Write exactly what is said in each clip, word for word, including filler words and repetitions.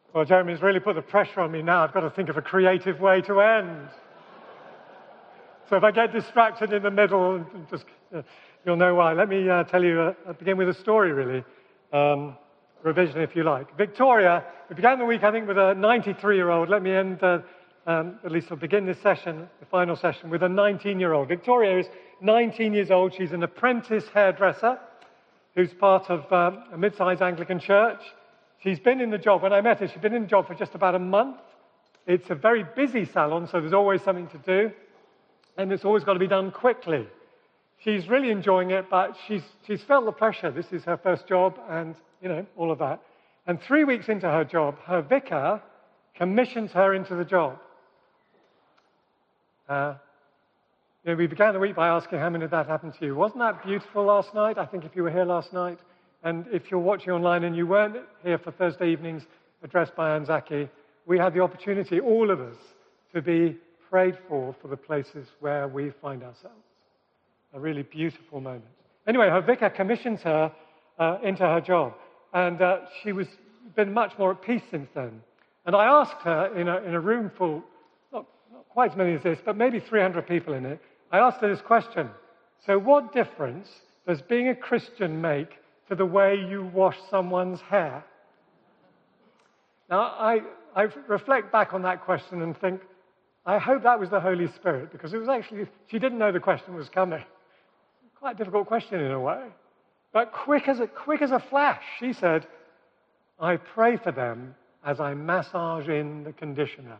Well, Jeremy's really put the pressure on me now. I've got to think of a creative way to end. So if I get distracted in the middle, just uh, you'll know why. Let me uh, tell you, uh, begin with a story, really. Um, revision, if you like. Victoria, we began the week, I think, with a ninety-three-year-old. Let me end, uh, um, at least I'll begin this session, the final session, with a nineteen-year-old. Victoria is nineteen years old. She's an apprentice hairdresser who's part of um, a mid-sized Anglican church. She's been in the job, when I met her, she'd been in the job for just about a month. It's a very busy salon, so there's always something to do. And it's always got to be done quickly. She's really enjoying it, but she's, she's felt the pressure. This is her first job and, you know, all of that. And three weeks into her job, her vicar commissions her into the job. Uh, you know, we began the week by asking how many of that happened to you. Wasn't that beautiful last night? I think if you were here last night, and if you're watching online and you weren't here for Thursday evening's address by Anne Zaki, we had the opportunity, all of us, to be prayed for for the places where we find ourselves. A really beautiful moment. Anyway, her vicar commissions her uh, into her job, and uh, she was been much more at peace since then. And I asked her in a, in a room full, not, not quite as many as this, but maybe three hundred people in it, I asked her this question. So what difference does being a Christian make to the way you wash someone's hair? Now, I, I reflect back on that question and think, I hope that was the Holy Spirit, because it was actually, she didn't know the question was coming. Quite a difficult question in a way. But quick as a, quick as a flash, she said, I pray for them as I massage in the conditioner.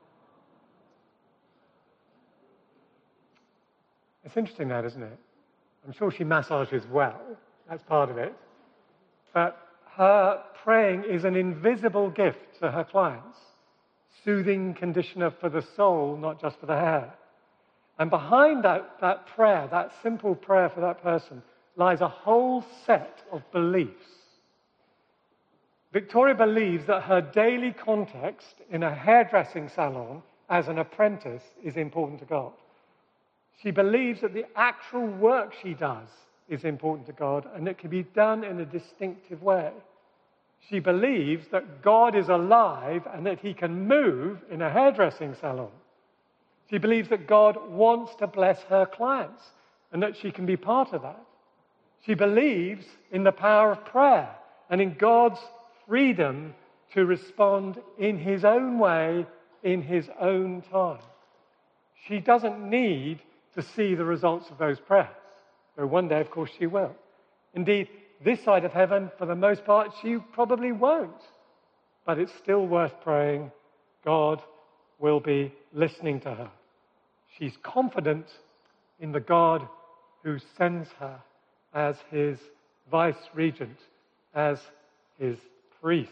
It's interesting that, isn't it? I'm sure she massages well. That's part of it. But her praying is an invisible gift to her clients. Soothing conditioner for the soul, not just for the hair. And behind that, that prayer, that simple prayer for that person, lies a whole set of beliefs. Victoria believes that her daily context in a hairdressing salon as an apprentice is important to God. She believes that the actual work she does is important to God, and it can be done in a distinctive way. She believes that God is alive and that he can move in a hairdressing salon. She believes that God wants to bless her clients and that she can be part of that. She believes in the power of prayer and in God's freedom to respond in his own way, in his own time. She doesn't need to see the results of those prayers, though one day, of course, she will. Indeed, this side of heaven, for the most part, she probably won't. But it's still worth praying. God will be listening to her. She's confident in the God who sends her as his vice-regent, as his priest.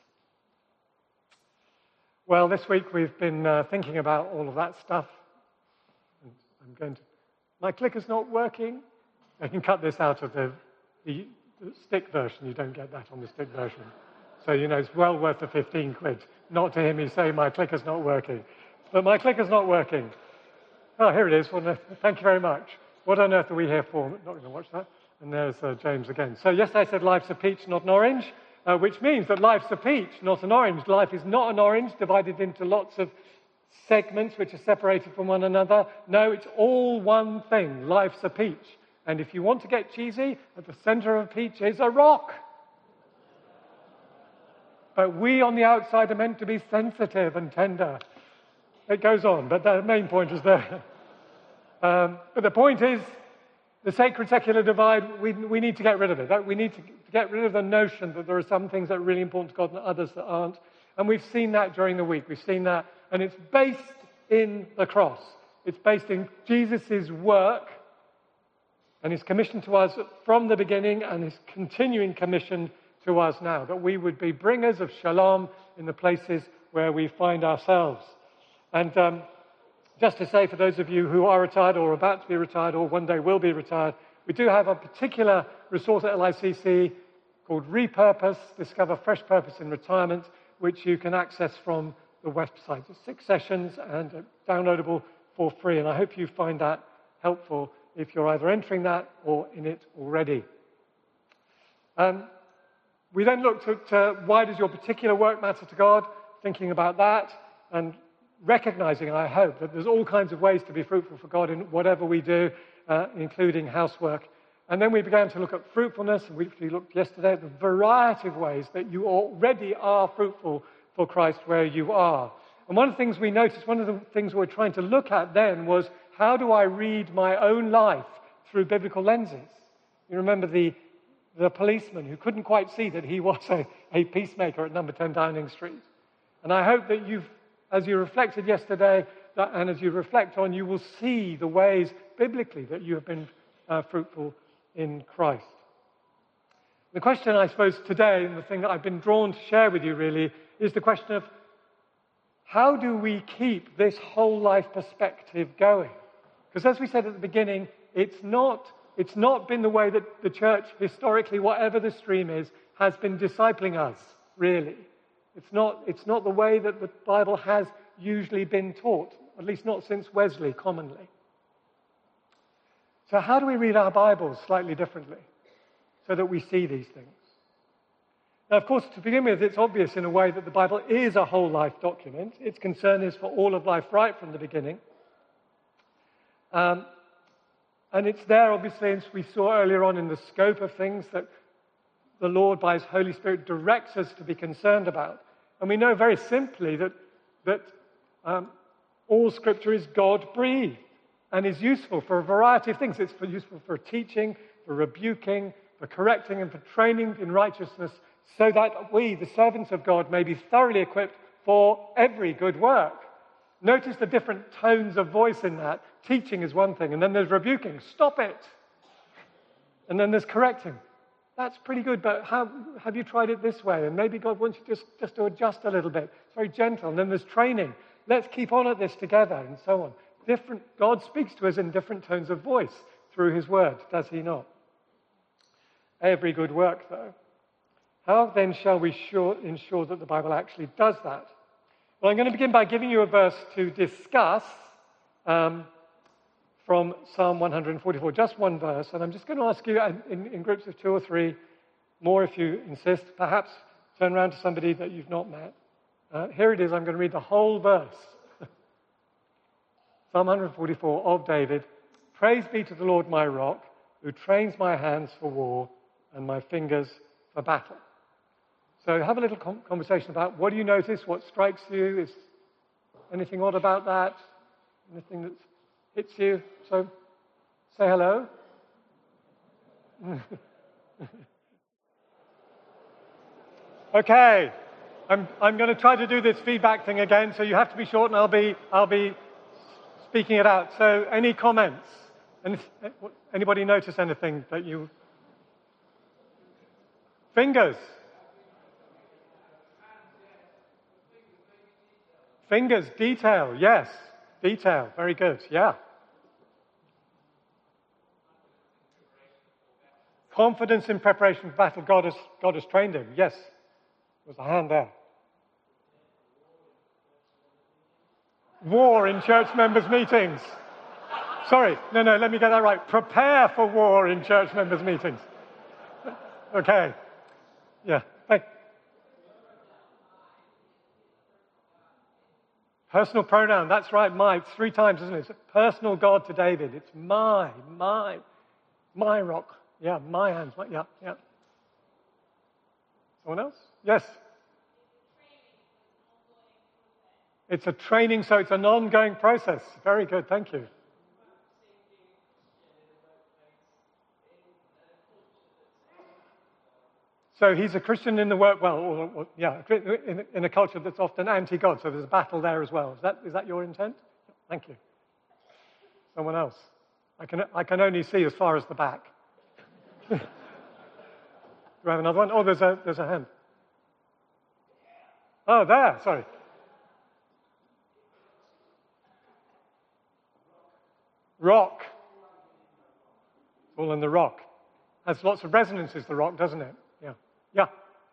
Well, this week we've been uh, thinking about all of that stuff. And I'm going to... My clicker's not working. I can cut this out of the... the The stick version, you don't get that on the stick version. So, you know, it's well worth the fifteen quid not to hear me say my clicker's not working. But my clicker's not working. Oh, here it is. Well, thank you very much. What on earth are we here for? Not going to watch that. And there's uh, James again. So yesterday I said life's a peach, not an orange, uh, which means that life's a peach, not an orange. Life is not an orange divided into lots of segments which are separated from one another. No, it's all one thing. Life's a peach. And if you want to get cheesy, at the center of a peach is a rock. But we on the outside are meant to be sensitive and tender. It goes on, but the main point is there. Um, but the point is, the sacred secular divide, we, we need to get rid of it. We need to get rid of the notion that there are some things that are really important to God and others that aren't. And we've seen that during the week. We've seen that. And it's based in the cross. It's based in Jesus' work and his commission to us from the beginning and his continuing commission to us now, that we would be bringers of shalom in the places where we find ourselves. And um, just to say, for those of you who are retired or about to be retired or one day will be retired, we do have a particular resource at L I C C called Repurpose, Discover Fresh Purpose in Retirement, which you can access from the website. It's six sessions and uh, downloadable for free, and I hope you find that helpful if you're either entering that or in it already. Um, we then looked at uh, why does your particular work matter to God, thinking about that, and recognizing, I hope, that there's all kinds of ways to be fruitful for God in whatever we do, uh, including housework. And then we began to look at fruitfulness, and we looked yesterday at the variety of ways that you already are fruitful for Christ where you are. And one of the things we noticed, one of the things we were trying to look at then was, how do I read my own life through biblical lenses? You remember the, the policeman who couldn't quite see that he was a, a peacemaker at number ten Downing Street. And I hope that you've, as you reflected yesterday, that, and as you reflect on, you will see the ways biblically that you have been uh, fruitful in Christ. The question, I suppose, today, and the thing that I've been drawn to share with you really, is the question of how do we keep this whole life perspective going? Because as we said at the beginning, it's not, it's not been the way that the church historically, whatever the stream is, has been discipling us, really. It's not, it's not the way that the Bible has usually been taught, at least not since Wesley, commonly. So how do we read our Bibles slightly differently so that we see these things? Now, of course, to begin with, it's obvious in a way that the Bible is a whole life document. Its concern is for all of life right from the beginning. Um, and it's there, obviously, as we saw earlier on in the scope of things that the Lord, by His Holy Spirit, directs us to be concerned about. And we know very simply that, that um, all Scripture is God-breathed and is useful for a variety of things. It's for, useful for teaching, for rebuking, for correcting, and for training in righteousness, so that we, the servants of God, may be thoroughly equipped for every good work. Notice the different tones of voice in that. Teaching is one thing, and then there's rebuking. Stop it! And then there's correcting. That's pretty good, but how, have you tried it this way? And maybe God wants you just, just to adjust a little bit. It's very gentle. And then there's training. Let's keep on at this together, and so on. Different, God speaks to us in different tones of voice through His Word, does He not? Every good work, though. How then shall we sure, ensure that the Bible actually does that? Well, I'm going to begin by giving you a verse to discuss um, from Psalm one forty-four, just one verse, and I'm just going to ask you in, in groups of two or three, more if you insist, perhaps turn around to somebody that you've not met. Uh, here it is, I'm going to read the whole verse. Psalm one forty-four of David. Praise be to the Lord my rock, who trains my hands for war and my fingers for battle. So have a little conversation about what do you notice, what strikes you, is anything odd about that, anything that hits you. So say hello. Okay, I'm, I'm going to try to do this feedback thing again, so you have to be short and I'll be, I'll be speaking it out. So any comments? Any, anybody notice anything that you... Fingers. Fingers, detail, yes. Detail, very good, yeah. Confidence in preparation for battle, God has, God has trained him, yes. There's a hand there. War in church members' meetings. Sorry, no, no, let me get that right. Prepare for war in church members' meetings. Okay, yeah. Thank Personal pronoun, that's right, my. It's three times, isn't it? It's a personal God to David. It's my, my, my rock. Yeah, my hands. My, yeah, yeah. Someone else? Yes. It's a training, so it's an ongoing process. Very good, thank you. So he's a Christian in the work, well, or, or, yeah, in, in a culture that's often anti-God, so there's a battle there as well. Is that, is that your intent? Thank you. Someone else? I can, I can only see as far as the back. Do I have another one? Oh, there's a, there's a hand. Oh, there, sorry. Rock. It's all in the rock. Has lots of resonances, the rock, doesn't it? Yeah. Yeah.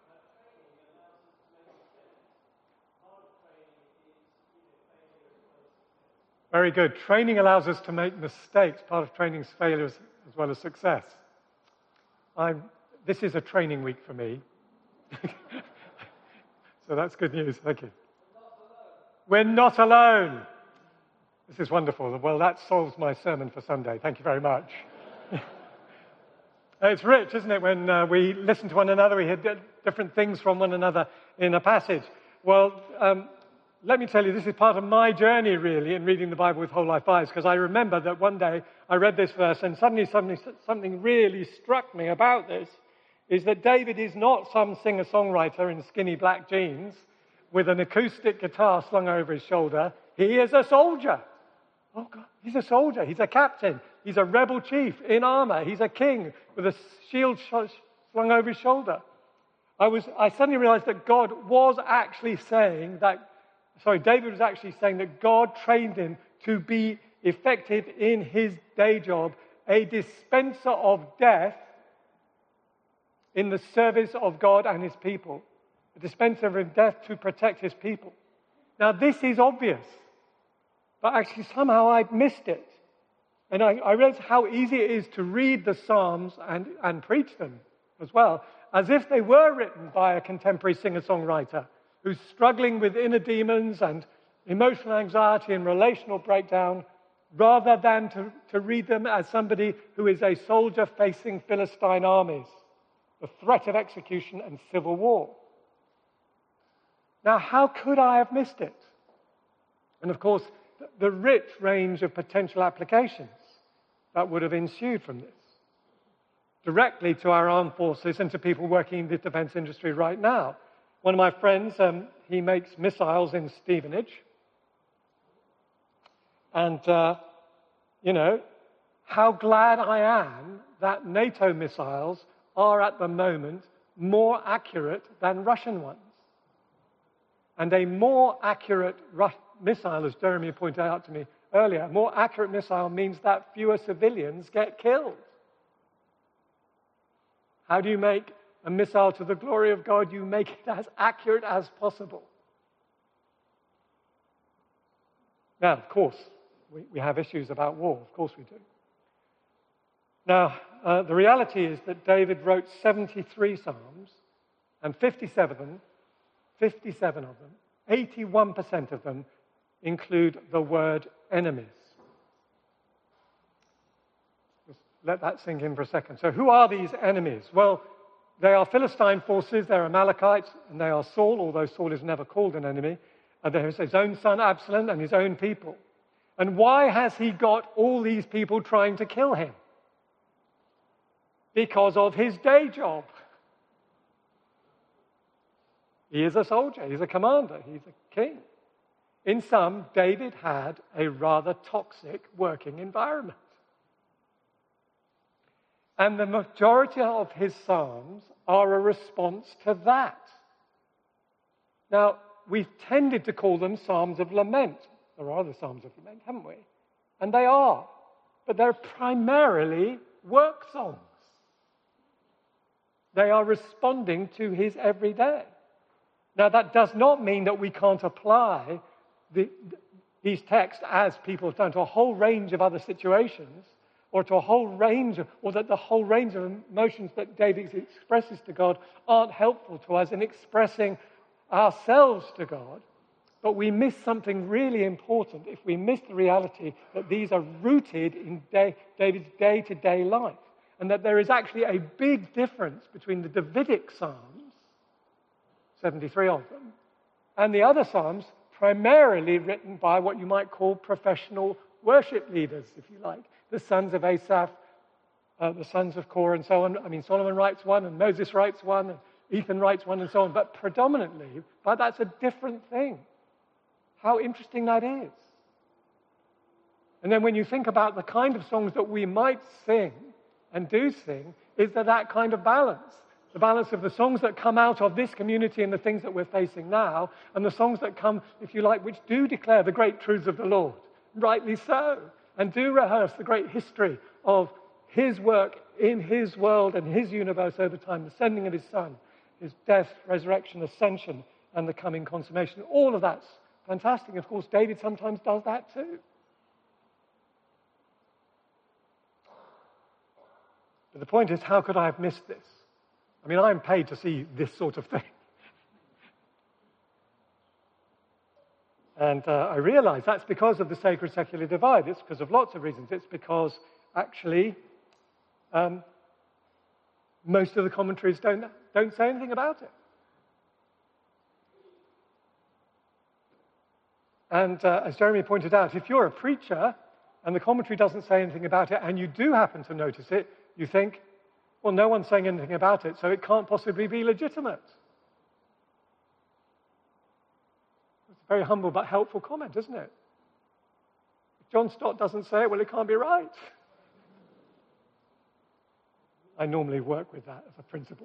Very good. Training allows us to make mistakes. Part of training is failures as well as success. I'm, this is a training week for me. So that's good news. Thank you. We're not alone. This is wonderful. Well, that solves my sermon for Sunday. Thank you very much. It's rich, isn't it, when uh, we listen to one another, we hear di- different things from one another in a passage. Well, um, let me tell you, this is part of my journey, really, in reading the Bible with whole life eyes, because I remember that one day I read this verse, and suddenly something, something really struck me about this, is that David is not some singer-songwriter in skinny black jeans with an acoustic guitar slung over his shoulder. He is a soldier. Oh, God, he's a soldier. He's a captain. He's a rebel chief in armor. He's a king with a shield sh- slung over his shoulder. I was, I suddenly realized that God was actually saying that, sorry, David was actually saying that God trained him to be effective in his day job, a dispenser of death in the service of God and his people. A dispenser of death to protect his people. Now, this is obvious, but actually somehow I'd missed it. And I, I realized how easy it is to read the Psalms and, and preach them as well, as if they were written by a contemporary singer-songwriter who's struggling with inner demons and emotional anxiety and relational breakdown, rather than to, to read them as somebody who is a soldier facing Philistine armies, the threat of execution and civil war. Now, how could I have missed it? And of course, the rich range of potential applications that would have ensued from this, directly to our armed forces and to people working in the defense industry right now. One of my friends, um, he makes missiles in Stevenage. And, uh, you know, how glad I am that NATO missiles are at the moment more accurate than Russian ones. And a more accurate Ru- missile, as Jeremy pointed out to me earlier, a more accurate missile means that fewer civilians get killed. How do you make a missile to the glory of God? You make it as accurate as possible. Now, of course, we, we have issues about war. Of course we do. Now, uh, the reality is that David wrote seventy-three Psalms, and fifty-seven of them, fifty-seven of them, eighty-one percent of them include the word enemies. Just let that sink in for a second. So who are these enemies? Well, they are Philistine forces, they're Amalekites, and they are Saul, although Saul is never called an enemy. And there's his own son Absalom and his own people. And why has he got all these people trying to kill him? Because of his day job. He is a soldier, he's a commander, he's a king. In sum, David had a rather toxic working environment. And the majority of his psalms are a response to that. Now, we've tended to call them psalms of lament. There are the psalms of lament, haven't we? And they are. But they're primarily work songs. They are responding to his everyday. Now, that does not mean that we can't apply the, these texts, as people have done, to a whole range of other situations, or to a whole range of, or that the whole range of emotions that David expresses to God aren't helpful to us in expressing ourselves to God. But we miss something really important if we miss the reality that these are rooted in day, David's day-to-day life, and that there is actually a big difference between the Davidic Psalms, seventy-three of them, and the other Psalms primarily written by what you might call professional worship leaders, if you like, the sons of Asaph, uh, the sons of Korah, and so on. I mean, Solomon writes one, and Moses writes one, and Ethan writes one, and so on. But predominantly, but that's a different thing. How interesting that is. And then when you think about the kind of songs that we might sing and do sing, is there that kind of balance? The balance of the songs that come out of this community and the things that we're facing now, and the songs that come, if you like, which do declare the great truths of the Lord, rightly so, and do rehearse the great history of his work in his world and his universe over time, the sending of his Son, his death, resurrection, ascension, and the coming consummation. All of that's fantastic. Of course, David sometimes does that too. But the point is, how could I have missed this? I mean, I'm paid to see this sort of thing. And uh, I realize that's because of the sacred-secular divide. It's because of lots of reasons. It's because, actually, um, most of the commentaries don't, don't say anything about it. And uh, as Jeremy pointed out, if you're a preacher and the commentary doesn't say anything about it, and you do happen to notice it, you think, well, no one's saying anything about it, so it can't possibly be legitimate. It's a very humble but helpful comment, isn't it? If John Stott doesn't say it, well, it can't be right. I normally work with that as a principle.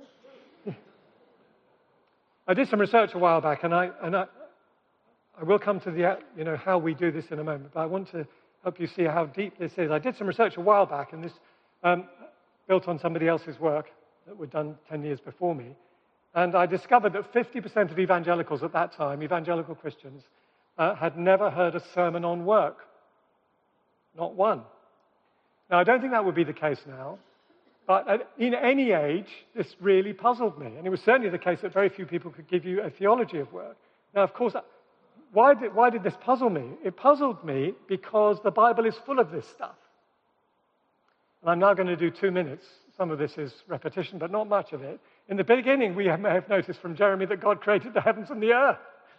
I did some research a while back, and I, and I, I will come to the, you know, how we do this in a moment, but I want to help you see how deep this is. I did some research a while back, and this um, built on somebody else's work that were done ten years before me. And I discovered that fifty percent of evangelicals at that time, evangelical Christians, uh, had never heard a sermon on work. Not one. Now, I don't think that would be the case now, but at, in any age, this really puzzled me. And it was certainly the case that very few people could give you a theology of work. Now, of course, why did, why did this puzzle me? It puzzled me because the Bible is full of this stuff. And I'm now going to do two minutes. Some of this is repetition, but not much of it. In the beginning, we may have noticed from Jeremy that God created the heavens and the earth.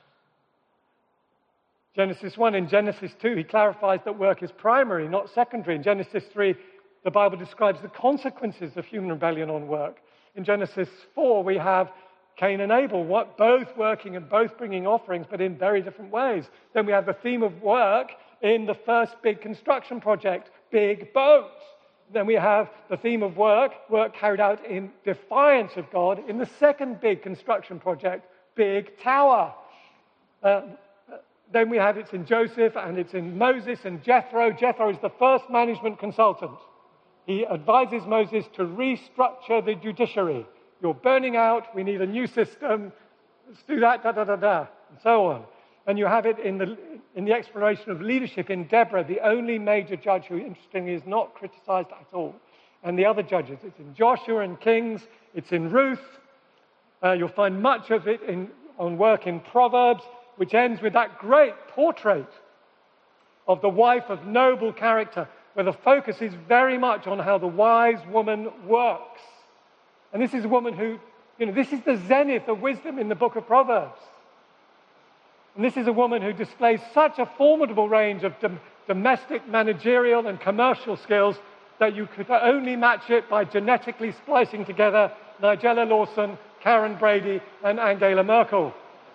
Genesis one. In Genesis two, he clarifies that work is primary, not secondary. In Genesis three, the Bible describes the consequences of human rebellion on work. In Genesis four, we have Cain and Abel, what, both working and both bringing offerings, but in very different ways. Then we have the theme of work in the first big construction project, Big Boat. Then we have the theme of work, work carried out in defiance of God, in the second big construction project, Big Tower. Uh, then we have it's in Joseph, and it's in Moses and Jethro. Jethro is the first management consultant. He advises Moses to restructure the judiciary. You're burning out, we need a new system, let's do that, da, da, da, da, and so on. And you have it in the, in the exploration of leadership in Deborah, the only major judge who, interestingly, is not criticized at all. And the other judges, it's in Joshua and Kings, it's in Ruth. Uh, you'll find much of it in, on work in Proverbs, which ends with that great portrait of the wife of noble character, where the focus is very much on how the wise woman works. And this is a woman who, you know, this is the zenith of wisdom in the book of Proverbs. And this is a woman who displays such a formidable range of dom- domestic, managerial, and commercial skills that you could only match it by genetically splicing together Nigella Lawson, Karen Brady, and Angela Merkel.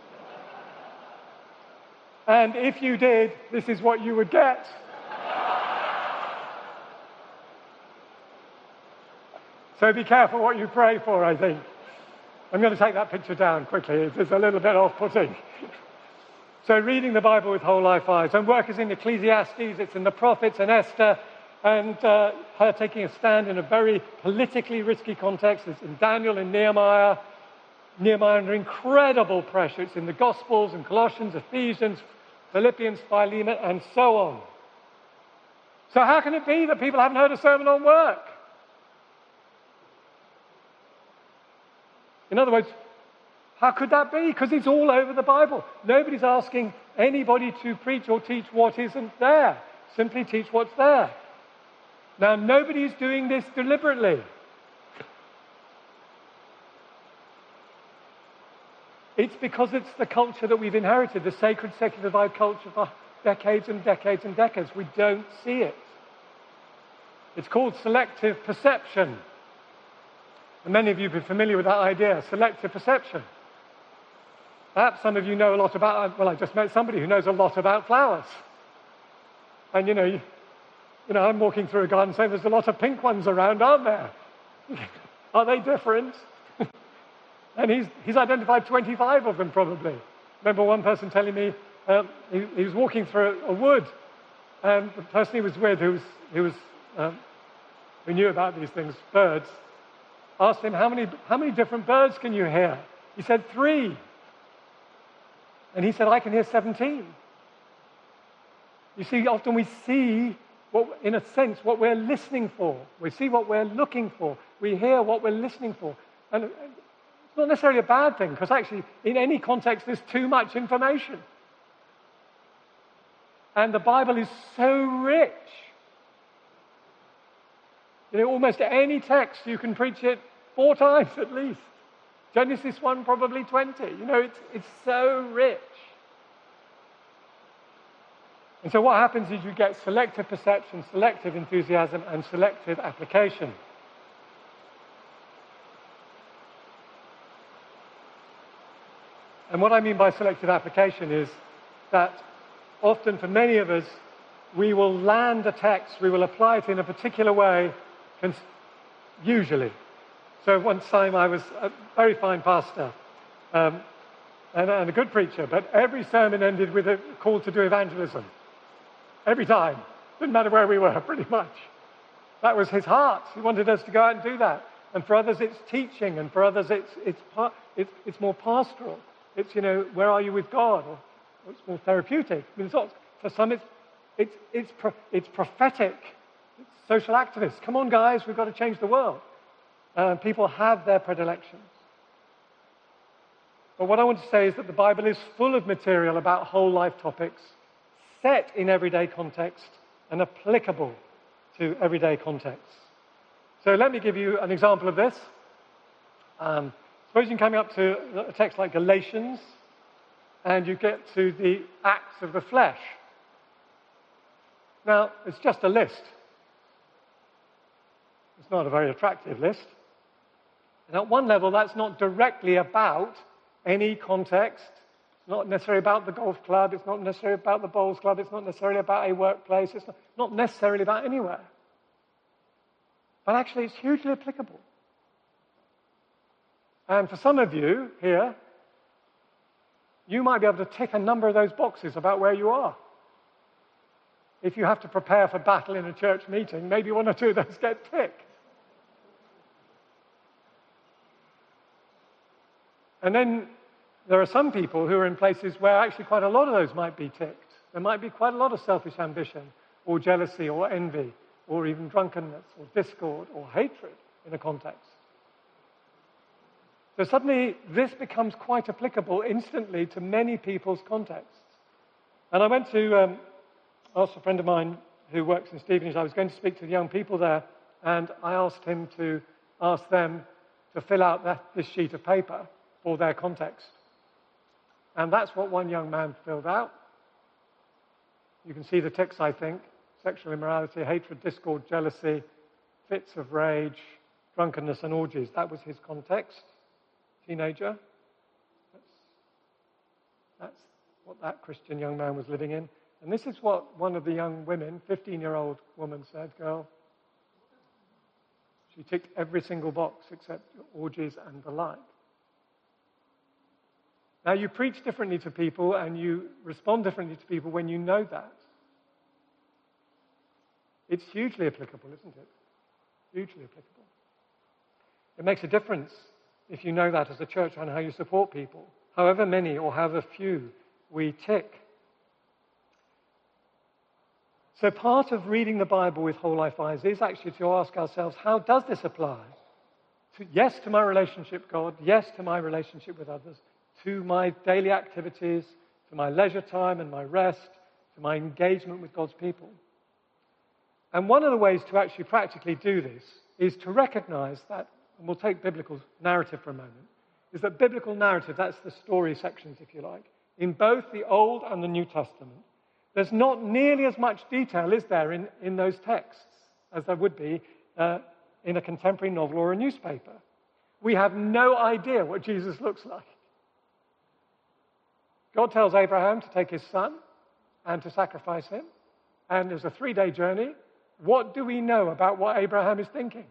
And if you did, this is what you would get. So be careful what you pray for, I think. I'm going to take that picture down quickly. It's a little bit off-putting. So reading the Bible with whole life eyes. And work is in Ecclesiastes, it's in the prophets and Esther, and uh, her taking a stand in a very politically risky context. It's in Daniel and Nehemiah. Nehemiah under incredible pressure. It's in the Gospels and Colossians, Ephesians, Philippians, Philemon, and so on. So how can it be that people haven't heard a sermon on work? In other words, how could that be? Because it's all over the Bible. Nobody's asking anybody to preach or teach what isn't there. Simply teach what's there. Now, nobody's doing this deliberately. It's because it's the culture that we've inherited, the sacred secular divide culture for decades and decades and decades. We don't see it. It's called selective perception. And many of you will be familiar with that idea, selective perception. Perhaps some of you know a lot about, well, I just met somebody who knows a lot about flowers. And, you know, you, you know, I'm walking through a garden saying there's a lot of pink ones around, aren't there? Are they different? And he's, he's identified twenty-five of them, probably. Remember one person telling me um, he, he was walking through a, a wood, and the person he was with, who, was, who, was, um, who knew about these things, birds, asked him, how many, how many different birds can you hear? He said, three. And he said, I can hear seventeen. You see, often we see, what, in a sense, what we're listening for. We see what we're looking for. We hear what we're listening for. And It's not necessarily a bad thing, because actually, in any context, there's too much information. And the Bible is so rich. You know, almost any text, you can preach it four times at least. Genesis one, probably twenty. You know, it's, it's so rich. And so what happens is you get selective perception, selective enthusiasm, and selective application. And what I mean by selective application is that often for many of us, we will land a text, we will apply it in a particular way, usually. So one time I was a very fine pastor um, and, and a good preacher, but every sermon ended with a call to do evangelism. Every time. Didn't matter where we were, pretty much. That was his heart. He wanted us to go out and do that. And for others, it's teaching, and for others, it's it's it's, it's more pastoral. It's, you know, where are you with God? Or it's more therapeutic. I mean, it's not, for some, it's it's it's pro, it's prophetic. It's social activists. Come on, guys, we've got to change the world. Uh, people have their predilections. But what I want to say is that the Bible is full of material about whole life topics, set in everyday context and applicable to everyday contexts. So let me give you an example of this. Um, suppose you're coming up to a text like Galatians, and you get to the acts of the flesh. Now, it's just a list. It's not a very attractive list. And at one level, that's not directly about any context. It's not necessarily about the golf club. It's not necessarily about the bowls club. It's not necessarily about a workplace. It's not, not necessarily about anywhere. But actually, it's hugely applicable. And for some of you here, you might be able to tick a number of those boxes about where you are. If you have to prepare for battle in a church meeting, maybe one or two of those get ticked. And then there are some people who are in places where actually quite a lot of those might be ticked. There might be quite a lot of selfish ambition, or jealousy, or envy, or even drunkenness, or discord, or hatred in a context. So suddenly, this becomes quite applicable instantly to many people's contexts. And I went to um, ask a friend of mine who works in Stevenage. I was going to speak to the young people there, and I asked him to ask them to fill out that, this sheet of paper for their context. And that's what one young man filled out. You can see the ticks, I think. Sexual immorality, hatred, discord, jealousy, fits of rage, drunkenness and orgies. That was his context. Teenager. That's, that's what that Christian young man was living in. And this is what one of the young women, fifteen-year-old woman, said, girl. She ticked every single box except orgies and the like. Now, you preach differently to people and you respond differently to people when you know that. It's hugely applicable, isn't it? Hugely applicable. It makes a difference if you know that as a church on how you support people, however many or however few we tick. So part of reading the Bible with whole life eyes is actually to ask ourselves, how does this apply? To, yes, to my relationship with God, yes, to my relationship with others, to my daily activities, to my leisure time and my rest, to my engagement with God's people. And one of the ways to actually practically do this is to recognize that, and we'll take biblical narrative for a moment, is that biblical narrative, that's the story sections, if you like, in both the Old and the New Testament, there's not nearly as much detail, is there, in, in those texts as there would be uh, in a contemporary novel or a newspaper. We have no idea what Jesus looks like. God tells Abraham to take his son and to sacrifice him, and there's a three-day journey. What do we know about what Abraham is thinking?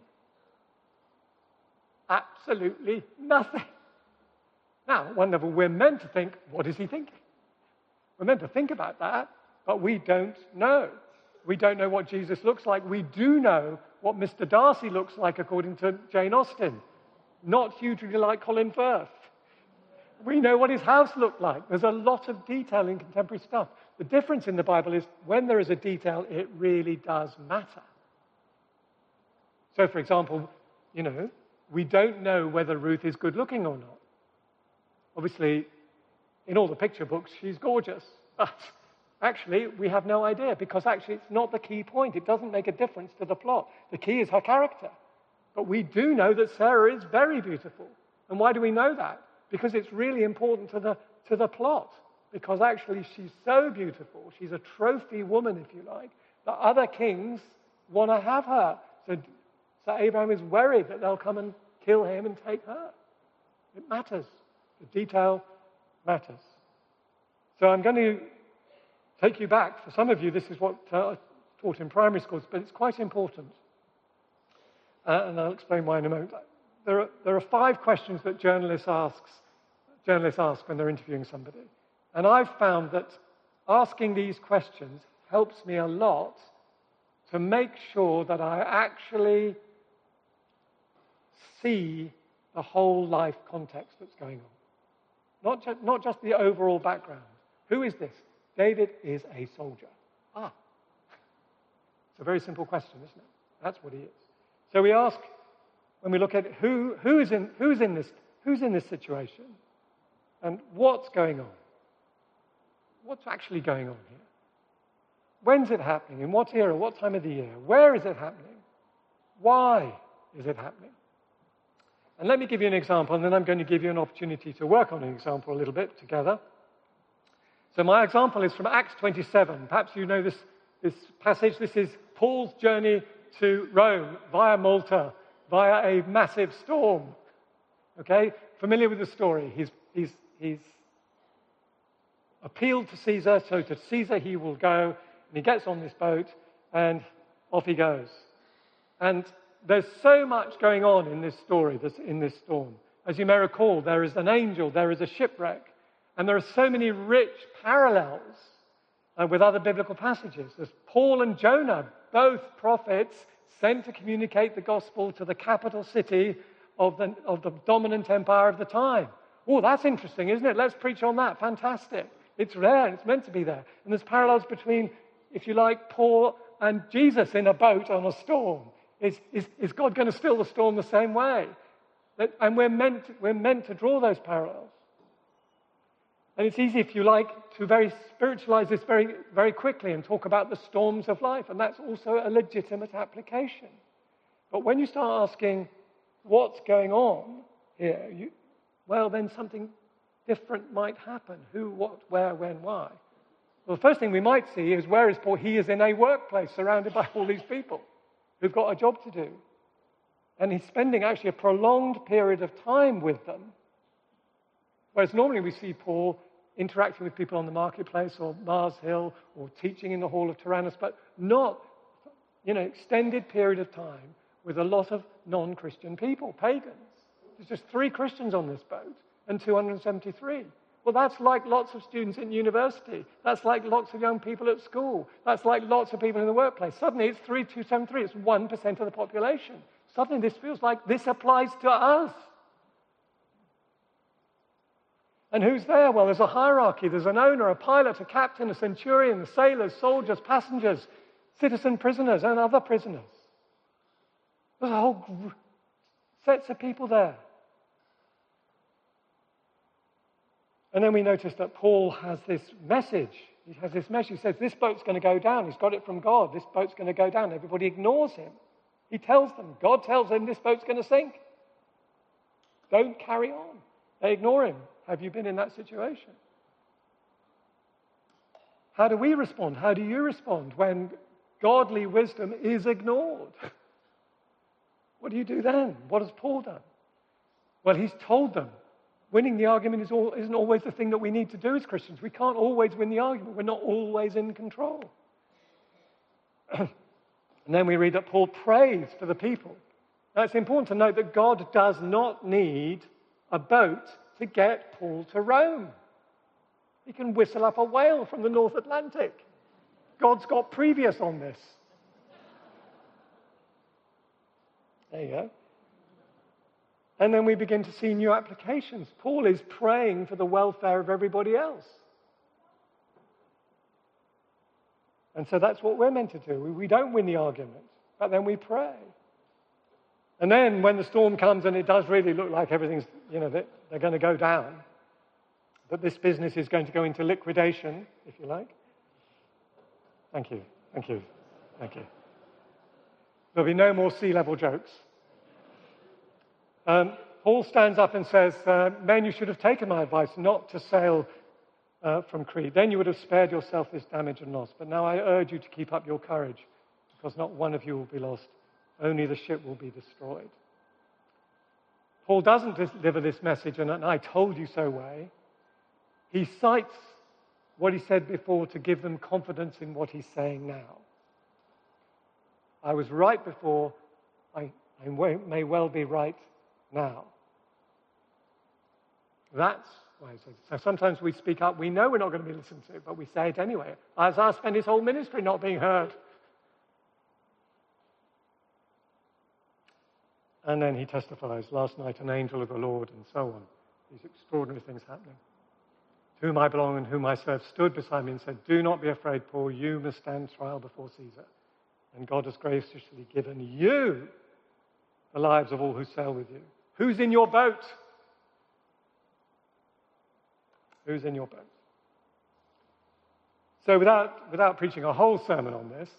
Absolutely nothing. Now, at one level, we're meant to think, what is he thinking? We're meant to think about that, but we don't know. We don't know what Jesus looks like. We do know what Mister Darcy looks like, according to Jane Austen. Not hugely like Colin Firth. We know what his house looked like. There's a lot of detail in contemporary stuff. The difference in the Bible is when there is a detail, it really does matter. So, for example, you know, we don't know whether Ruth is good looking or not. Obviously, in all the picture books, she's gorgeous. But actually, we have no idea, because actually it's not the key point. It doesn't make a difference to the plot. The key is her character. But we do know that Sarah is very beautiful. And why do we know that? Because it's really important to the, to the plot. Because actually she's so beautiful, she's a trophy woman, if you like, that other kings want to have her. So, so Abraham is worried that they'll come and kill him and take her. It matters. The detail matters. So I'm going to take you back. For some of you, this is what uh, I taught in primary schools, but it's quite important. Uh, and I'll explain why in a moment. There are, there are five questions that journalists, asks, journalists ask when they're interviewing somebody. And I've found that asking these questions helps me a lot to make sure that I actually see the whole life context that's going on. Not, ju- not just the overall background. Who is this? David is a soldier. Ah. It's a very simple question, isn't it? That's what he is. So we ask, when we look at who, who is in, who's in this, who's in this situation, and what's going on? What's actually going on here? When's it happening? In what era? What time of the year? Where is it happening? Why is it happening? And let me give you an example, and then I'm going to give you an opportunity to work on an example a little bit together. So my example is from Acts twenty-seven. Perhaps you know this, this passage. This is Paul's journey to Rome via Malta, via a massive storm. Okay? Familiar with the story. He's, he's, he's appealed to Caesar, so to Caesar he will go, and he gets on this boat, and off he goes. And there's so much going on in this story, this, in this storm. As you may recall, there is an angel, there is a shipwreck, and there are so many rich parallels uh, with other biblical passages. There's Paul and Jonah, both prophets sent to communicate the gospel to the capital city of the, of the dominant empire of the time. Oh, that's interesting, isn't it? Let's preach on that. Fantastic. It's there, and it's meant to be there. And there's parallels between, if you like, Paul and Jesus in a boat on a storm. Is, is, is God going to still the storm the same way? That, and we're meant, we're meant to draw those parallels. And it's easy, if you like, to very spiritualize this very, very quickly and talk about the storms of life. And that's also a legitimate application. But when you start asking, what's going on here? You, well, then something different might happen. Who, what, where, when, why? Well, the first thing we might see is, where is Paul? He is in a workplace surrounded by all these people who've got a job to do. And he's spending actually a prolonged period of time with them. Whereas normally we see Paul interacting with people on the marketplace or Mars Hill or teaching in the hall of Tyrannus, but not, you know, extended period of time with a lot of non-Christian people, pagans. There's just three Christians on this boat and two hundred seventy-three. Well, that's like lots of students in university. That's like lots of young people at school. That's like lots of people in the workplace. Suddenly it's three two seven three. It's one percent of the population. Suddenly this feels like this applies to us. And who's there? Well, there's a hierarchy. There's an owner, a pilot, a captain, a centurion, sailors, soldiers, passengers, citizen prisoners, and other prisoners. There's a whole group, sets of people there. And then we notice that Paul has this message. He has this message. He says, this boat's going to go down. He's got it from God. This boat's going to go down. Everybody ignores him. He tells them. God tells them this boat's going to sink. Don't carry on. They ignore him. Have you been in that situation? How do we respond? How do you respond when godly wisdom is ignored? What do you do then? What has Paul done? Well, he's told them. Winning the argument is all, isn't always the thing that we need to do as Christians. We can't always win the argument. We're not always in control. And then we read that Paul prays for the people. Now, it's important to note that God does not need a boat to get Paul to Rome. He can whistle up a whale from the North Atlantic. God's got previous on this. There you go. And then we begin to see new applications. Paul is praying for the welfare of everybody else. And so that's what we're meant to do. We don't win the argument, but then we pray. And then when the storm comes and it does really look like everything's, you know, they're, they're going to go down, that this business is going to go into liquidation, if you like. Thank you, thank you, thank you. There'll be no more sea level jokes. Um, Paul stands up and says, uh, men, you should have taken my advice not to sail uh, from Crete. Then you would have spared yourself this damage and loss. But now I urge you to keep up your courage, because not one of you will be lost. Only the ship will be destroyed. Paul doesn't deliver this message in an I told you so way. He cites what he said before to give them confidence in what he's saying now. I was right before, I, I may well be right now. That's why he says it. So sometimes we speak up, we know we're not going to be listened to, but we say it anyway. Isaiah spent his whole ministry not being heard. And then he testifies, last night an angel of the Lord, and so on. These extraordinary things happening. To whom I belong and whom I serve stood beside me and said, do not be afraid, Paul, you must stand trial before Caesar. And God has graciously given you the lives of all who sail with you. Who's in your boat? Who's in your boat? So without, without preaching a whole sermon on this,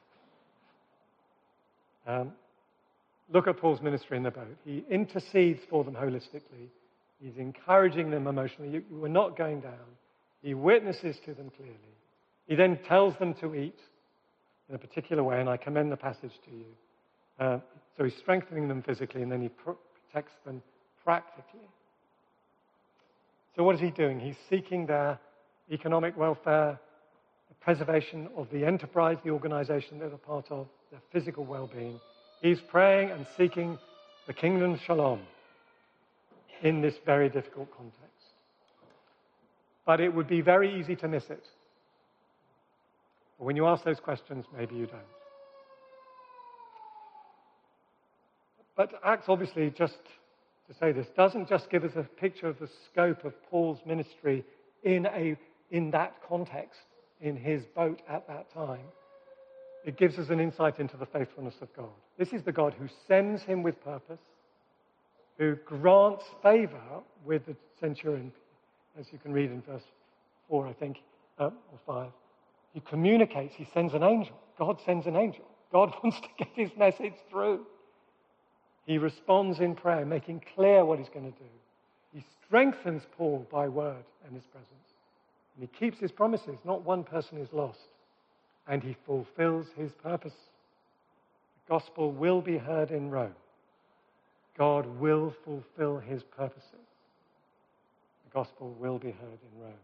um, look at Paul's ministry in the boat. He intercedes for them holistically. He's encouraging them emotionally. You, you are not going down. He witnesses to them clearly. He then tells them to eat in a particular way, and I commend the passage to you. Uh, so he's strengthening them physically, and then he pr- protects them practically. So what is he doing? He's seeking their economic welfare, the preservation of the enterprise, the organization they're a part of, their physical well-being. He's praying and seeking the kingdom shalom in this very difficult context. But it would be very easy to miss it. But when you ask those questions, maybe you don't. But Acts, obviously, just to say this, doesn't just give us a picture of the scope of Paul's ministry in, a, in that context, in his boat at that time. It gives us an insight into the faithfulness of God. This is the God who sends him with purpose, who grants favor with the centurion, as you can read in verse four, I think, uh, or five. He communicates, he sends an angel. God sends an angel. God wants to get his message through. He responds in prayer, making clear what he's going to do. He strengthens Paul by word and his presence. And he keeps his promises. Not one person is lost. And he fulfills his purpose. The gospel will be heard in Rome. God will fulfill his purposes. The gospel will be heard in Rome.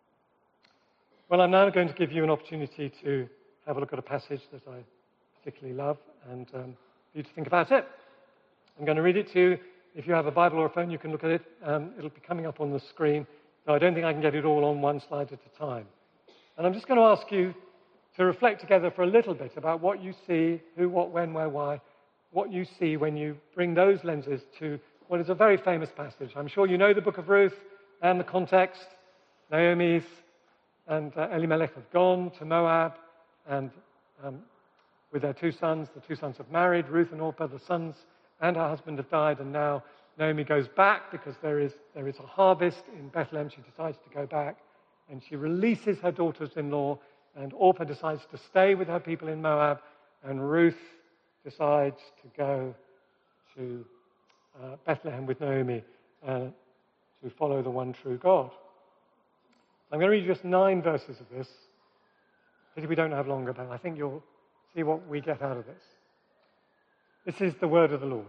Well, I'm now going to give you an opportunity to have a look at a passage that I particularly love and um, for you to think about it. I'm going to read it to you. If you have a Bible or a phone, you can look at it. Um, it'll be coming up on the screen. Though I don't think I can get it all on one slide at a time. And I'm just going to ask you to reflect together for a little bit about what you see, who, what, when, where, why, what you see when you bring those lenses to what is a very famous passage. I'm sure you know the book of Ruth and the context. Naomi's and uh, Elimelech have gone to Moab, and um, with their two sons, the two sons have married, Ruth and Orpah, the sons and her husband have died, and now Naomi goes back because there is, there is a harvest in Bethlehem. She decides to go back, and she releases her daughters-in-law, and Orpah decides to stay with her people in Moab, and Ruth decides to go to uh, Bethlehem with Naomi uh, to follow the one true God. I'm going to read just nine verses of this. Pity we don't have longer, but I think you'll see what we get out of this. This is the word of the Lord.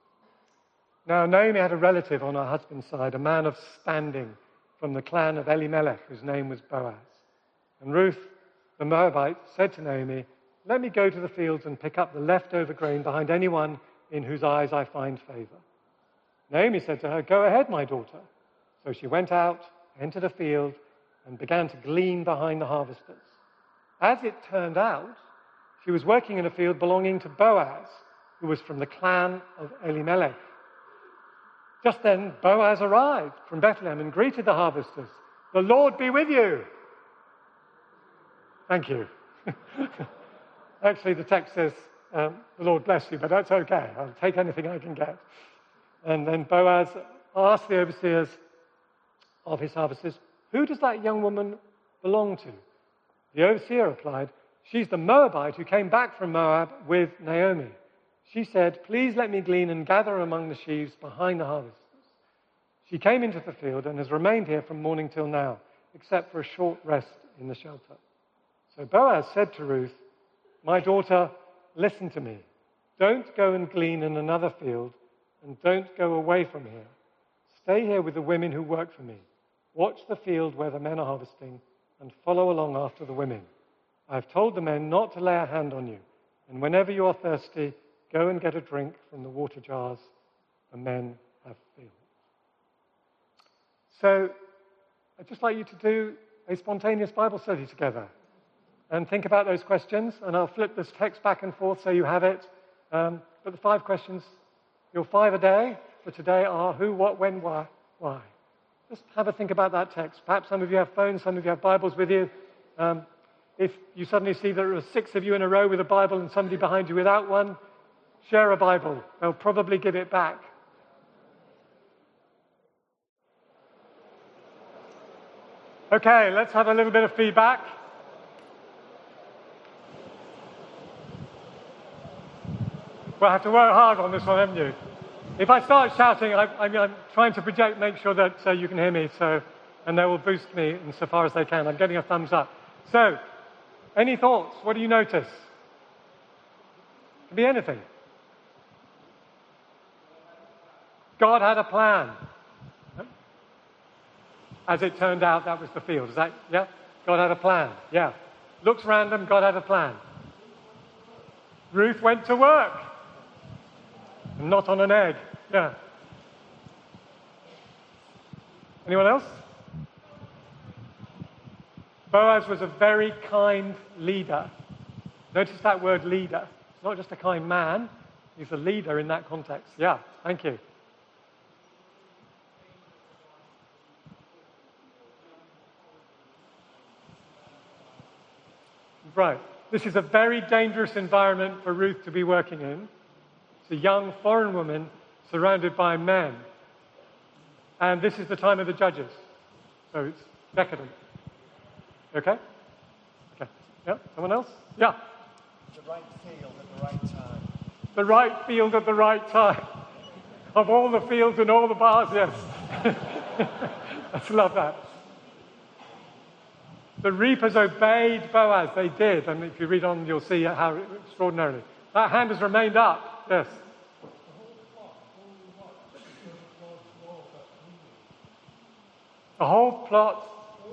Now, Naomi had a relative on her husband's side, a man of standing from the clan of Elimelech, whose name was Boaz. And Ruth, the Moabite, said to Naomi, "Let me go to the fields and pick up the leftover grain behind anyone in whose eyes I find favor." Naomi said to her, "Go ahead, my daughter." So she went out, entered a field, and began to glean behind the harvesters. As it turned out, she was working in a field belonging to Boaz, who was from the clan of Elimelech. Just then, Boaz arrived from Bethlehem and greeted the harvesters. "The Lord be with you." Thank you. Actually, the text says um, the Lord bless you, but that's okay. I'll take anything I can get. And then Boaz asked the overseers of his harvesters, who does that young woman belong to? The overseer replied, she's the Moabite who came back from Moab with Naomi. She said, please let me glean and gather among the sheaves behind the harvesters. She came into the field and has remained here from morning till now, except for a short rest in the shelter. So Boaz said to Ruth, my daughter, listen to me. Don't go and glean in another field, and don't go away from here. Stay here with the women who work for me. Watch the field where the men are harvesting, and follow along after the women. I have told the men not to lay a hand on you, and whenever you are thirsty, go and get a drink from the water jars the men have filled. So, I'd just like you to do a spontaneous Bible study together and think about those questions, and I'll flip this text back and forth so you have it. Um, but the five questions, your five a day for today are who, what, when, why, why. Just have a think about that text. Perhaps some of you have phones, some of you have Bibles with you. Um, if you suddenly see there are six of you in a row with a Bible and somebody behind you without one, share a Bible. They'll probably give it back. Okay, let's have a little bit of feedback. We'll have to work hard on this one, haven't you? If I start shouting, I, I mean, I'm trying to project, make sure that uh, you can hear me, so, and they will boost me insofar as they can. I'm getting a thumbs up. So, any thoughts? What do you notice? It can be anything. God had a plan. As it turned out, that was the field. Is that, yeah? God had a plan. Yeah. Looks random, God had a plan. Ruth went to work. Not on an egg. Yeah. Anyone else? Boaz was a very kind leader. Notice that word leader. It's not just a kind man. He's a leader in that context. Yeah, thank you. Right. This is a very dangerous environment for Ruth to be working in. It's a young foreign woman surrounded by men. And this is the time of the judges. So it's decadent. Okay? Okay. Yeah, someone else? Yeah. The right field at the right time. The right field at the right time. Of all the fields and all the bars, yes. I just love that. The reapers obeyed Boaz. They did. And if you read on, you'll see how extraordinarily. That hand has remained up. Yes. The whole plot.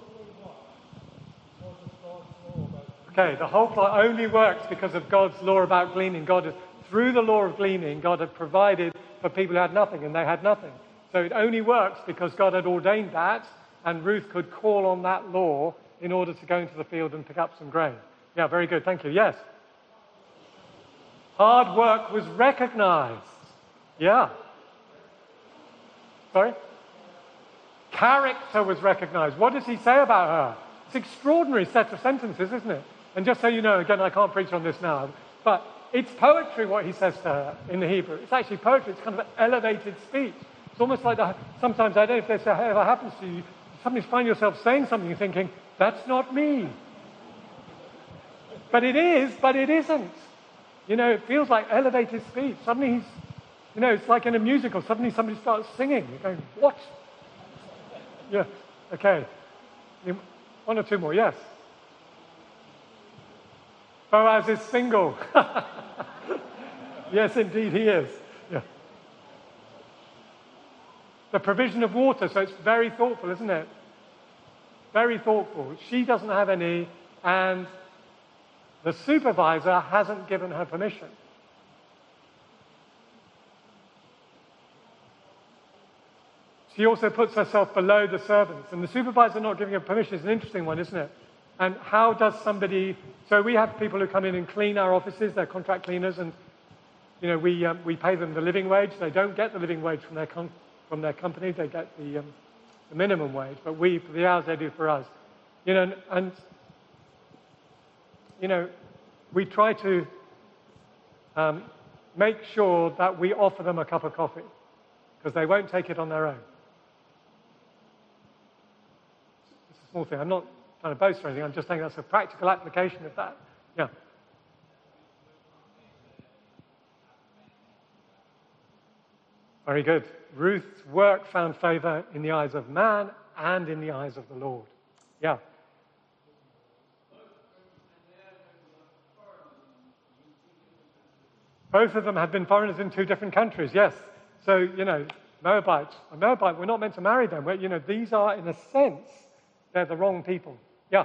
Okay, the whole plot only works because of God's law about gleaning. God, through the law of gleaning, God had provided for people who had nothing, and they had nothing. So it only works because God had ordained that, and Ruth could call on that law in order to go into the field and pick up some grain. Yeah, very good. Thank you. Yes. Hard work was recognized. Yeah. Sorry? Character was recognized. What does he say about her? It's an extraordinary set of sentences, isn't it? And just so you know, again, I can't preach on this now, but it's poetry what he says to her in the Hebrew. It's actually poetry. It's kind of an elevated speech. It's almost like the, sometimes, I don't know if this ever happens to you, sometimes you find yourself saying something and thinking, that's not me. But it is, but it isn't. You know, it feels like elevated speech. Suddenly he's, you know, it's like in a musical. Suddenly somebody starts singing. You're going, what? Yeah, okay. One or two more, yes. Boaz is single. Yes, indeed he is. Yeah. The provision of water, so it's very thoughtful, isn't it? Very thoughtful. She doesn't have any, and the supervisor hasn't given her permission. She also puts herself below the servants. And the supervisor not giving her permission is an interesting one, isn't it? And how does somebody... So we have people who come in and clean our offices. They're contract cleaners. And, you know, we um, we pay them the living wage. They don't get the living wage from their, com- from their company. They get the, um, the minimum wage. But we, for the hours they do for us. You know, and, and you know, we try to um, make sure that we offer them a cup of coffee, because they won't take it on their own. It's a small thing. I'm not trying to boast or anything. I'm just saying that's a practical application of that. Yeah. Very good. Ruth's work found favor in the eyes of man and in the eyes of the Lord. Yeah. Both of them had been foreigners in two different countries, yes. So, you know, Moabites, a Moabite, we're not meant to marry them. We're, you know, these are, in a sense, they're the wrong people. Yeah.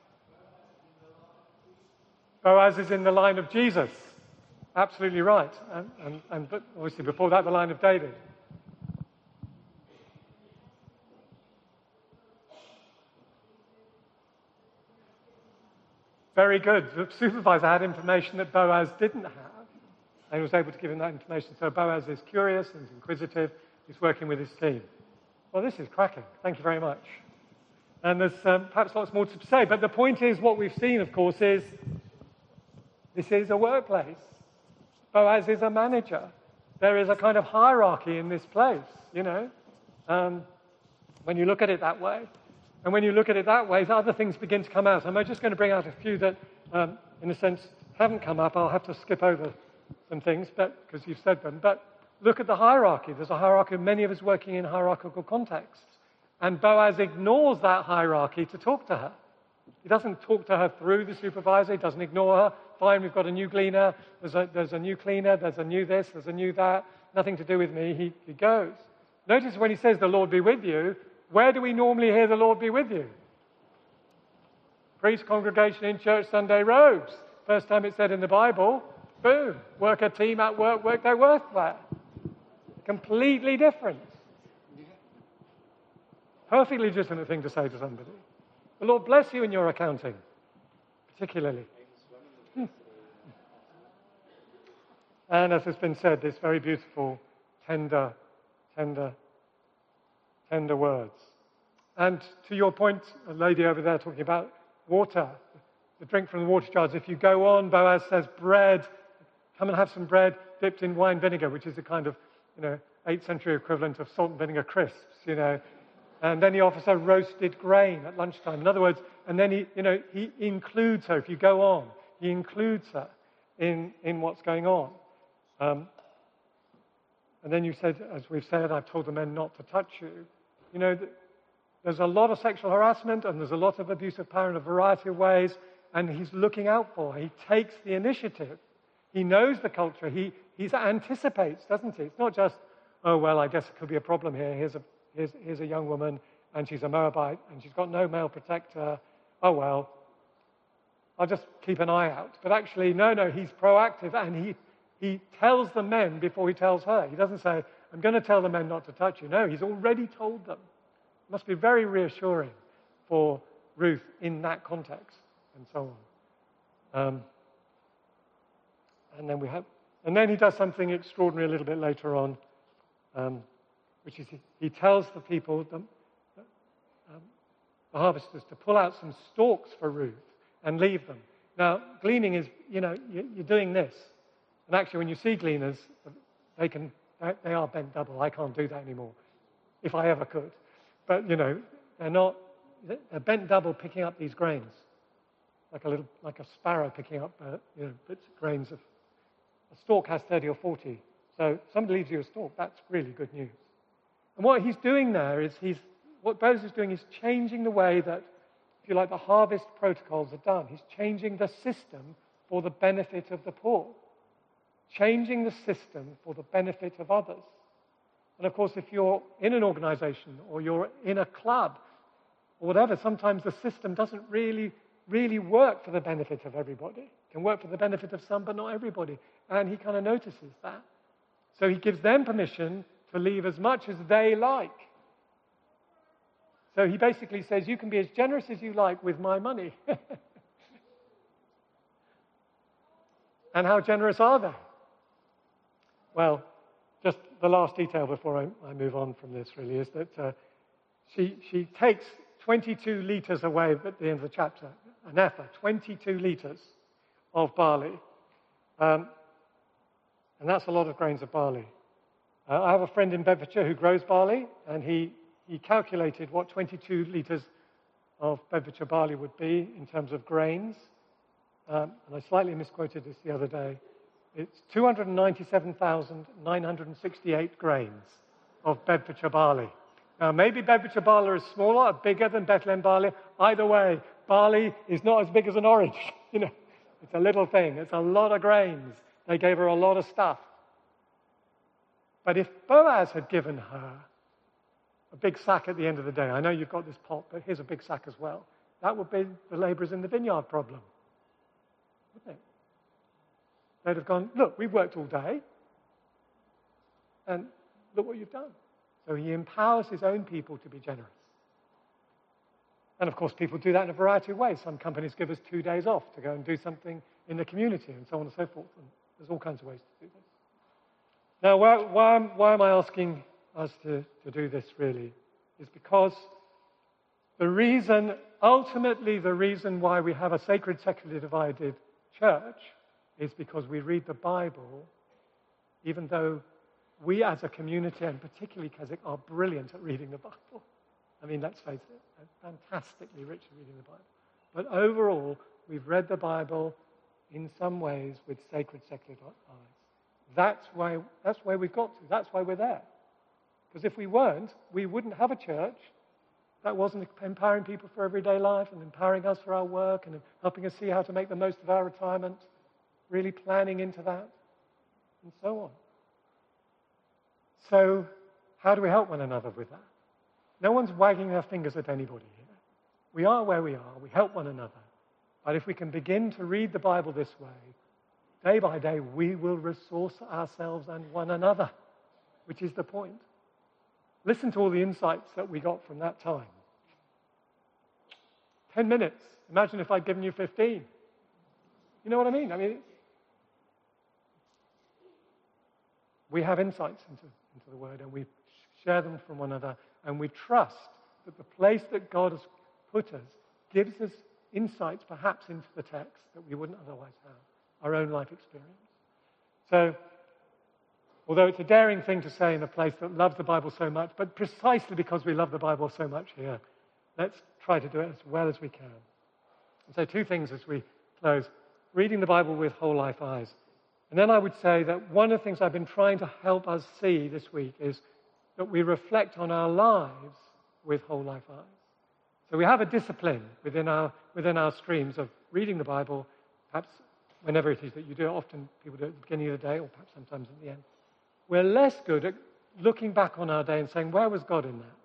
Boaz is in the line of Jesus. Absolutely right. And, and, and but obviously before that, the line of David. Very good. The supervisor had information that Boaz didn't have, and was able to give him that information. So Boaz is curious and inquisitive. He's working with his team. Well, this is cracking. Thank you very much. And there's um, perhaps lots more to say, but the point is, what we've seen, of course, is this is a workplace. Boaz is a manager. There is a kind of hierarchy in this place, you know, um, when you look at it that way. And when you look at it that way, other things begin to come out. I'm just going to bring out a few that, um, in a sense, haven't come up. I'll have to skip over some things but because you've said them. But look at the hierarchy. There's a hierarchy of many of us working in hierarchical contexts. And Boaz ignores that hierarchy to talk to her. He doesn't talk to her through the supervisor. He doesn't ignore her. Fine, we've got a new gleaner. There's a, there's a new cleaner. There's a new this. There's a new that. Nothing to do with me. He, he goes. Notice when he says, the Lord be with you, where do we normally hear the Lord be with you? Priest, congregation, in church, Sunday robes. First time it's said in the Bible, boom. Work a team at work, work their workwear. Completely different. Perfectly legitimate thing to say to somebody. The Lord bless you in your accounting, particularly. Hmm. And as has been said, this very beautiful, tender, tender, tender words. And to your point, a lady over there talking about water, the drink from the water jars. If you go on, Boaz says bread, come and have some bread dipped in wine vinegar, which is a kind of, you know, eighth century equivalent of salt and vinegar crisps, you know. And then he offers her roasted grain at lunchtime. In other words, and then he, you know, he includes her. If you go on, he includes her in, in what's going on. Um, and then you said, as we've said, I've told the men not to touch you. You know, there's a lot of sexual harassment and there's a lot of abuse of power in a variety of ways, and he's looking out for her. He takes the initiative. He knows the culture. He he anticipates, doesn't he? It's not just, oh, well, I guess it could be a problem here. Here's a, here's, here's a young woman, and she's a Moabite, and she's got no male protector. Oh, well, I'll just keep an eye out. But actually, no, no, he's proactive, and he, he tells the men before he tells her. He doesn't say, I'm going to tell the men not to touch you. No, he's already told them. It must be very reassuring for Ruth in that context, and so on. Um, and then we have, and then he does something extraordinary a little bit later on, um, which is he, he tells the people, the, um, the harvesters, to pull out some stalks for Ruth and leave them. Now, gleaning is, you know, you're doing this, and actually, when you see gleaners, they can, they are bent double. I can't do that anymore, if I ever could. But, you know, they're not, they're bent double picking up these grains, like a little, like a sparrow picking up, uh, you know, bits of grains of, a stalk has thirty or forty. So somebody leaves you a stalk, that's really good news. And what he's doing there is he's, what Boaz is doing is changing the way that, if you like, the harvest protocols are done. He's changing the system for the benefit of the poor. Changing the system for the benefit of others. And of course, if you're in an organization or you're in a club or whatever, sometimes the system doesn't really, really work for the benefit of everybody. It can work for the benefit of some, but not everybody. And he kind of notices that. So he gives them permission to leave as much as they like. So he basically says, you can be as generous as you like with my money. And how generous are they? Well, just the last detail before I, I move on from this really is that uh, she, she takes twenty-two litres away at the end of the chapter, an ephah, twenty-two litres of barley. Um, And that's a lot of grains of barley. Uh, I have a friend in Bedfordshire who grows barley, and he, he calculated what twenty-two litres of Bedfordshire barley would be in terms of grains. Um, and I slightly misquoted this the other day. It's two hundred ninety-seven thousand nine hundred sixty-eight grains of Bedfordshire barley. Now, maybe Bedfordshire barley is smaller or bigger than Bethlehem barley. Either way, barley is not as big as an orange. You know, it's a little thing. It's a lot of grains. They gave her a lot of stuff. But if Boaz had given her a big sack at the end of the day, I know you've got this pot, but here's a big sack as well, that would be the labourers in the vineyard problem, wouldn't it? They'd have gone, look, we've worked all day, and look what you've done. So he empowers his own people to be generous. And of course, people do that in a variety of ways. Some companies give us two days off to go and do something in the community, and so on and so forth. And there's all kinds of ways to do this. Now, why, why, am, why am I asking us to, to do this, really? Is because the reason, ultimately the reason why we have a sacred, secularly divided church is because we read the Bible, even though we as a community, and particularly Keswick, are brilliant at reading the Bible. I mean, let's face it, we're fantastically rich at reading the Bible. But overall, we've read the Bible in some ways with sacred, secular eyes. That's why, that's where we've got to. That's why we're there. Because if we weren't, we wouldn't have a church that wasn't empowering people for everyday life and empowering us for our work and helping us see how to make the most of our retirement, really planning into that, and so on. So how do we help one another with that? No one's wagging their fingers at anybody here. We are where we are. We help one another. But if we can begin to read the Bible this way, day by day, we will resource ourselves and one another, which is the point. Listen to all the insights that we got from that time. Ten minutes. Imagine if I'd given you fifteen. You know what I mean? I mean, we have insights into, into the Word, and we share them from one another, and we trust that the place that God has put us gives us insights perhaps into the text that we wouldn't otherwise have, our own life experience. So, although it's a daring thing to say in a place that loves the Bible so much, but precisely because we love the Bible so much here, let's try to do it as well as we can. And so two things as we close. Reading the Bible with whole life eyes. And then I would say that one of the things I've been trying to help us see this week is that we reflect on our lives with whole life eyes. So we have a discipline within our, within our streams of reading the Bible, perhaps whenever it is that you do it. Often people do it at the beginning of the day or perhaps sometimes at the end. We're less good at looking back on our day and saying, where was God in that?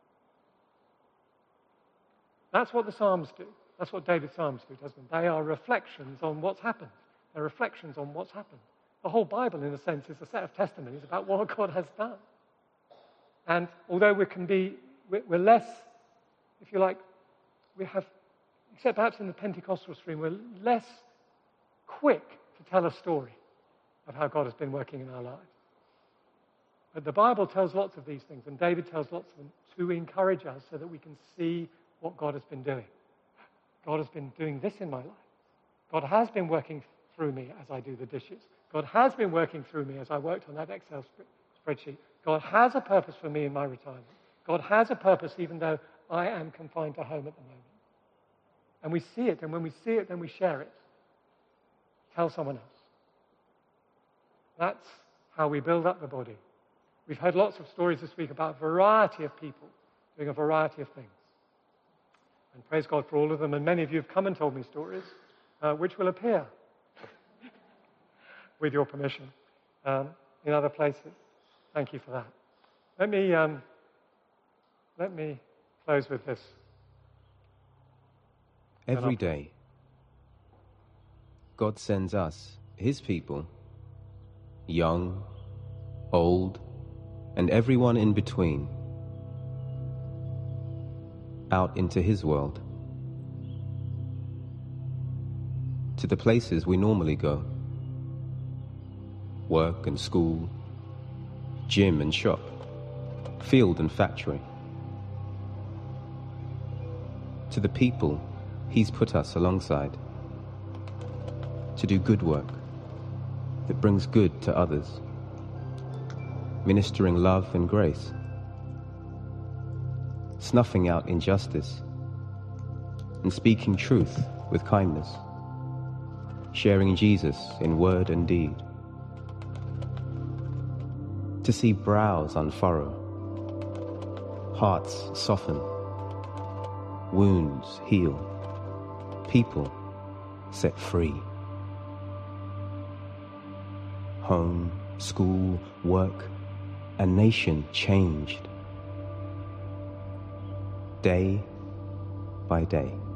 That's what the Psalms do. That's what David's Psalms do, doesn't they? They are reflections on what's happened. They're reflections on what's happened. The whole Bible, in a sense, is a set of testimonies about what God has done. And although we can be, we're less, if you like, we have, except perhaps in the Pentecostal stream, we're less quick to tell a story of how God has been working in our lives. But the Bible tells lots of these things, and David tells lots of them to encourage us so that we can see what God has been doing. God has been doing this in my life. God has been working through me as I do the dishes. God has been working through me as I worked on that Excel spreadsheet. God has a purpose for me in my retirement. God has a purpose even though I am confined to home at the moment. And we see it, and when we see it, then we share it. Tell someone else. That's how we build up the body. We've heard lots of stories this week about a variety of people doing a variety of things. And praise God for all of them. And many of you have come and told me stories, uh, which will appear, with your permission, um, in other places. Thank you for that. Let me, um, let me close with this. Every day, God sends us, His people, young, old, and everyone in between, out into His world, to the places we normally go, work and school, gym and shop, field and factory, to the people He's put us alongside, to do good work, that brings good to others, ministering love and grace, snuffing out injustice, and speaking truth with kindness, sharing Jesus in word and deed. To see brows unfurrow, hearts soften, wounds heal, people set free. Home, school, work, a nation changed. Day by day.